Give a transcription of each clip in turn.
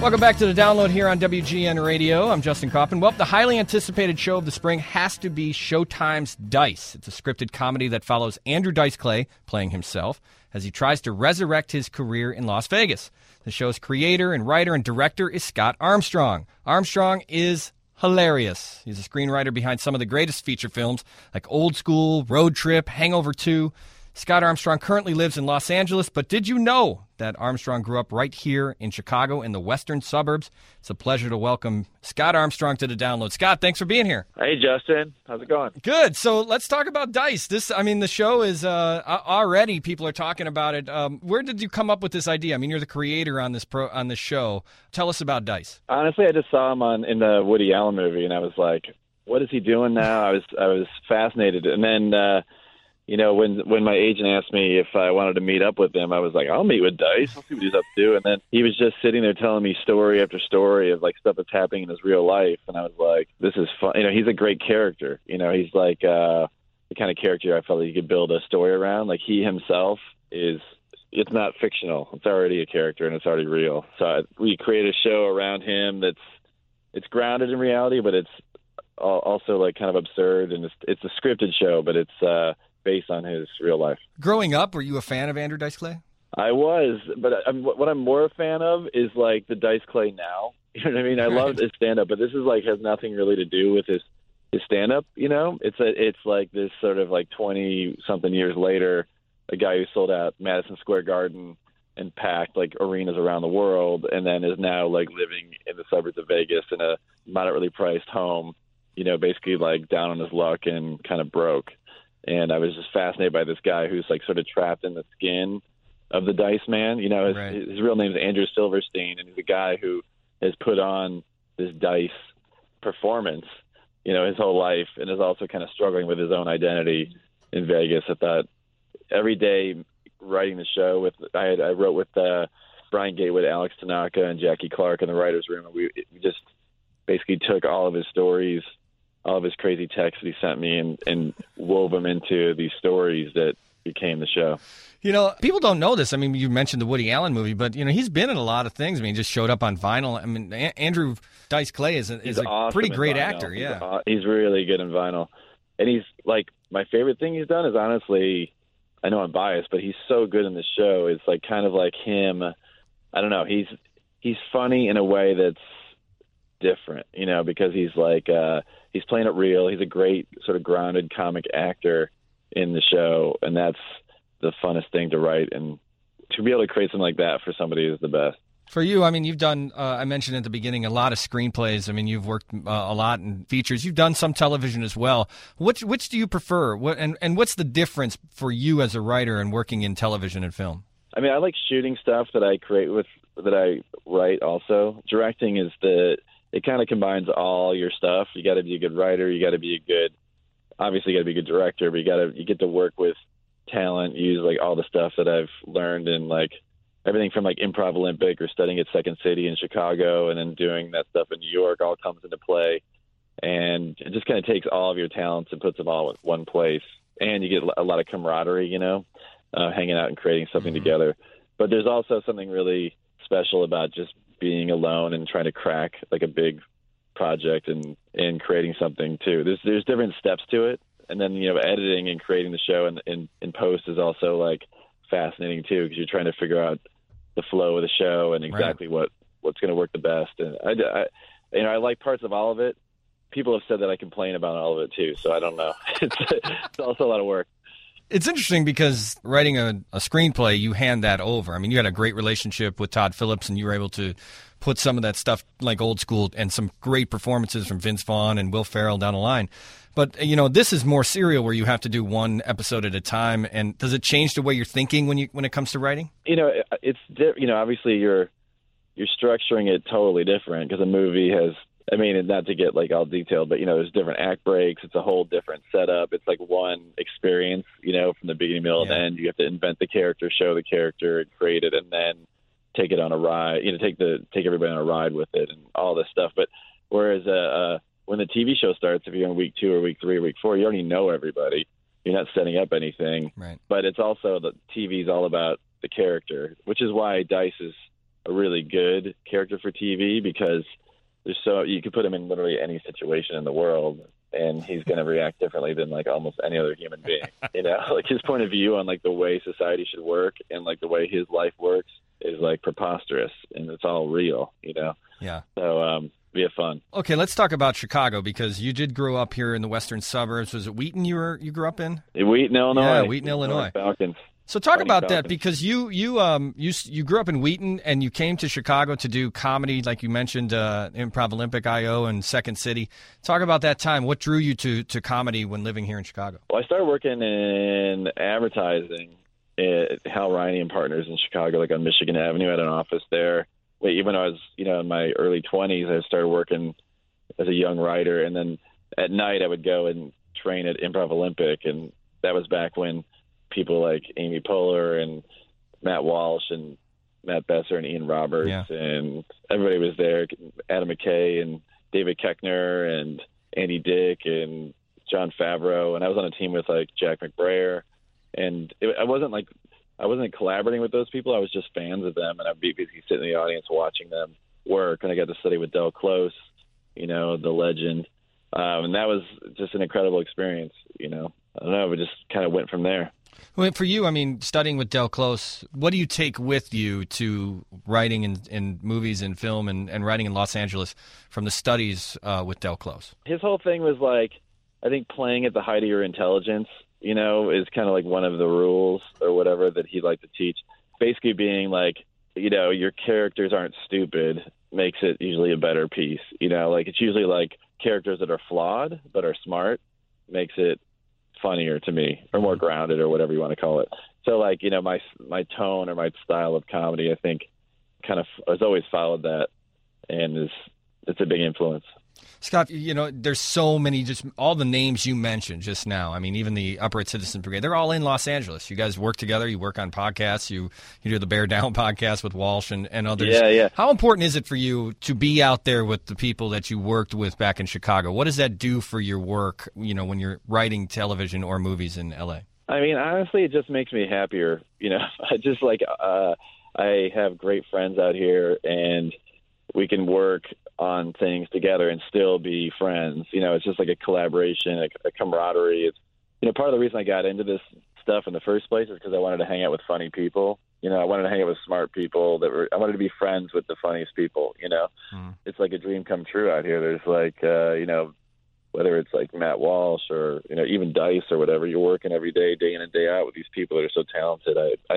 Welcome back to the download here on WGN Radio. I'm Justin Kaufman. Well, the highly anticipated show of the spring has to be Showtime's Dice. It's a scripted comedy that follows Andrew Dice Clay, playing himself, as he tries to resurrect his career in Las Vegas. The show's creator and writer and director is Scott Armstrong. Armstrong is hilarious. He's a screenwriter behind some of the greatest feature films like Old School, Road Trip, Hangover 2. Scott Armstrong currently lives in Los Angeles, but did you know that Armstrong grew up right here in Chicago in the western suburbs? It's a pleasure to welcome Scott Armstrong to the download. Scott, thanks for being here. Hey, Justin. How's it going? Good. So let's talk about Dice. The show is already people are talking about it. Where did you come up with this idea? I mean, you're the creator on this show. Tell us about Dice. Honestly, I just saw him in the Woody Allen movie, and I was like, what is he doing now? I was fascinated. And then when my agent asked me if I wanted to meet up with him, I was like, I'll meet with Dice. I'll see what he's up to. And then he was just sitting there telling me story after story of like stuff that's happening in his real life. And I was like, this is fun. He's a great character. He's like the kind of character I felt like you could build a story around. Like he himself it's not fictional. It's already a character and it's already real. So we create a show around him it's grounded in reality, but it's also like kind of absurd. And it's a scripted show, but it's based on his real life. Growing up, were you a fan of Andrew Dice Clay? I was, but what I'm more a fan of is like the Dice Clay now. You know what I mean? I love his stand-up, but this is like has nothing really to do with his stand-up. It's like this sort of like 20-something years later, a guy who sold out Madison Square Garden and packed like arenas around the world, and then is now like living in the suburbs of Vegas in a moderately priced home. Basically like down on his luck and kind of broke. And I was just fascinated by this guy who's like sort of trapped in the skin of the Dice Man. His real name is Andrew Silverstein, and he's a guy who has put on this Dice performance, his whole life, and is also kind of struggling with his own identity in Vegas. I thought every day writing the show I wrote with Brian Gatewood, Alex Tanaka, and Jackie Clark in the writer's room, and we just basically took all of his stories, all of his crazy texts that he sent me and wove them into these stories that became the show. People don't know this. I mean, you mentioned the Woody Allen movie, but, he's been in a lot of things. I mean, he just showed up on vinyl. I mean, Andrew Dice Clay is a awesome pretty great vinyl. actor. Yeah. He's really good in vinyl. And he's like, my favorite thing he's done is honestly, I know I'm biased, but he's so good in the show. It's like kind of like him. I don't know. He's funny in a way that's different, because he's like, he's playing it real. He's a great sort of grounded comic actor in the show, and that's the funnest thing to write. And to be able to create something like that for somebody is the best. For you, I mean, you've done, I mentioned at the beginning, a lot of screenplays. I mean, you've worked a lot in features. You've done some television as well. Which do you prefer? And what's the difference for you as a writer and working in television and film? I mean, I like shooting stuff that I write also. Directing is it kind of combines all your stuff. You got to be a good writer. You got to be obviously you got to be a good director, but you get to work with talent, use like all the stuff that I've learned in like everything from like Improv Olympic or studying at Second City in Chicago and then doing that stuff in New York all comes into play. And it just kind of takes all of your talents and puts them all in one place. And you get a lot of camaraderie, hanging out and creating something together. But there's also something really special about just being alone and trying to crack like a big project and creating something too. There's different steps to it. And then, editing and creating the show in post is also like fascinating too, because you're trying to figure out the flow of the show and exactly what's going to work the best. And I like parts of all of it. People have said that I complain about all of it too. So I don't know. It's also a lot of work. It's interesting because writing a screenplay, you hand that over. I mean, you had a great relationship with Todd Phillips, and you were able to put some of that stuff like Old School and some great performances from Vince Vaughn and Will Ferrell down the line. But, this is more serial where you have to do one episode at a time. And does it change the way you're thinking when it comes to writing? It's obviously you're structuring it totally different because a movie has, not to get like all detailed, but there's different act breaks. It's a whole different setup. It's like one experience, from the beginning, middle, and end. You have to invent the character, show the character, and create it, and then take it on a ride. Take everybody on a ride with it, and all this stuff. But whereas when the TV show starts, if you're in week 2 or week 3 or week 4, you already know everybody. You're not setting up anything. Right. But it's also the TV is all about the character, which is why Dice is a really good character for TV because you could put him in literally any situation in the world, and he's going to react differently than like almost any other human being. Like his point of view on like the way society should work and like the way his life works is like preposterous, and it's all real. Yeah. So be fun. Okay, let's talk about Chicago because you did grow up here in the western suburbs. Was it Wheaton you grew up in? Wheaton, Illinois. Yeah, Wheaton, Illinois. Falcons. So talk about that because you grew up in Wheaton and you came to Chicago to do comedy, like you mentioned, Improv Olympic I.O. and Second City. Talk about that time. What drew you to comedy when living here in Chicago? Well, I started working in advertising at Hal Riney and Partners in Chicago, like on Michigan Avenue. I had an office there. Even when I was, in my early 20s, I started working as a young writer, and then at night I would go and train at Improv Olympic, and that was back when people like Amy Poehler and Matt Walsh and Matt Besser and Ian Roberts and everybody was there. Adam McKay and David Koechner and Andy Dick and John Favreau. And I was on a team with like Jack McBrayer. And I wasn't collaborating with those people. I was just fans of them. And I'd be basically sitting in the audience watching them work. And I got to study with Del Close, the legend. And that was just an incredible experience. I don't know. It just kind of went from there. Well, for you, studying with Del Close, what do you take with you to writing in movies and film and writing in Los Angeles from the studies with Del Close? His whole thing was like, I think playing at the height of your intelligence, is kind of like one of the rules or whatever that he'd like to teach. Basically being like, your characters aren't stupid makes it usually a better piece. Like it's usually like characters that are flawed but are smart makes it funnier to me, or more grounded, or whatever you want to call it. So like, my tone or my style of comedy, I think kind of has always followed that, and it's a big influence. Scott, there's so many, just all the names you mentioned just now. Even the Upright Citizens Brigade, they're all in Los Angeles. You guys work together. You work on podcasts. You do the Bear Down podcast with Walsh and others. Yeah. How important is it for you to be out there with the people that you worked with back in Chicago? What does that do for your work, when you're writing television or movies in L.A.? Honestly, it just makes me happier. I just like I have great friends out here, and we can work on things together and still be friends. It's just like a collaboration, a camaraderie. It's, part of the reason I got into this stuff in the first place is because I wanted to hang out with funny people. I wanted to hang out with smart people I wanted to be friends with the funniest people, It's like a dream come true out here. There's like, whether it's like Matt Walsh or, even Dice or whatever, you're working every day, day in and day out with these people that are so talented.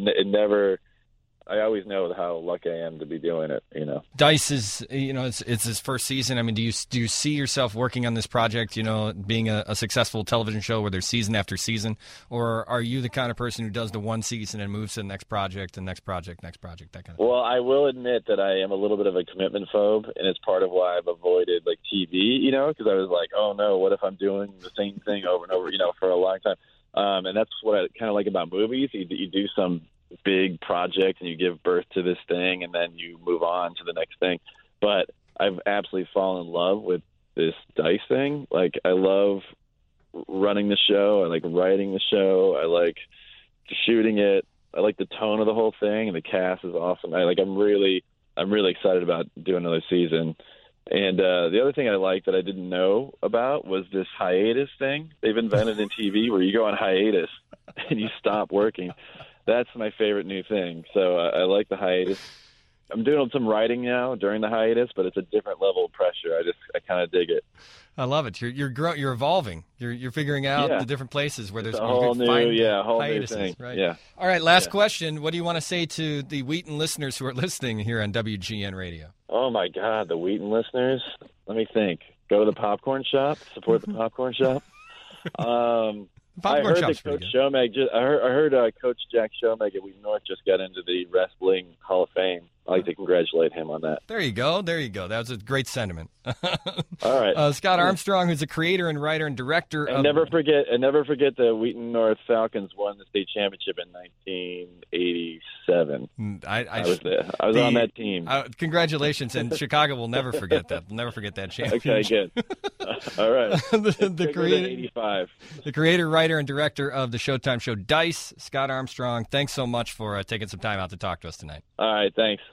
I always know how lucky I am to be doing it, Dice is, it's his first season. Do you see yourself working on this project, being a successful television show where there's season after season? Or are you the kind of person who does the one season and moves to the next project, that kind of thing? Well, I will admit that I am a little bit of a commitment phobe, and it's part of why I've avoided, like, TV, because I was like, oh, no, what if I'm doing the same thing over and over, for a long time? And that's what I kind of like about movies. You do some big project and you give birth to this thing and then you move on to the next thing. But I've absolutely fallen in love with this Dice thing. Like, I love running the show. I like writing the show. I like shooting it. I like the tone of the whole thing, and the cast is awesome. I'm really excited about doing another season. And the other thing I like that I didn't know about was this hiatus thing they've invented in TV where you go on hiatus and you stop working. That's my favorite new thing. So I like the hiatus. I'm doing some writing now during the hiatus, but it's a different level of pressure. I kind of dig it. I love it. You're evolving. You're figuring out the different places where there's a whole new hiatuses, thing. Right? Yeah. All right. Last question. What do you want to say to the Wheaton listeners who are listening here on WGN Radio? Oh my God, the Wheaton listeners. Let me think. Go to the popcorn shop. Support the popcorn shop. I heard that Coach Shomeg. I heard Coach Jack Shomeg at Wheaton North just got into the Wrestling Hall of Fame. I'd like to congratulate him on that. There you go. That was a great sentiment. All right. Scott Armstrong, who's a creator and writer and director of... Never forget the Wheaton North Falcons won the state championship in 1987. I was there. I was on that team. Congratulations, and Chicago will never forget that. We'll never forget that championship. Okay, good. All right. the creator, 85. The creator, writer, and director of the Showtime show Dice, Scott Armstrong, thanks so much for taking some time out to talk to us tonight. All right, thanks.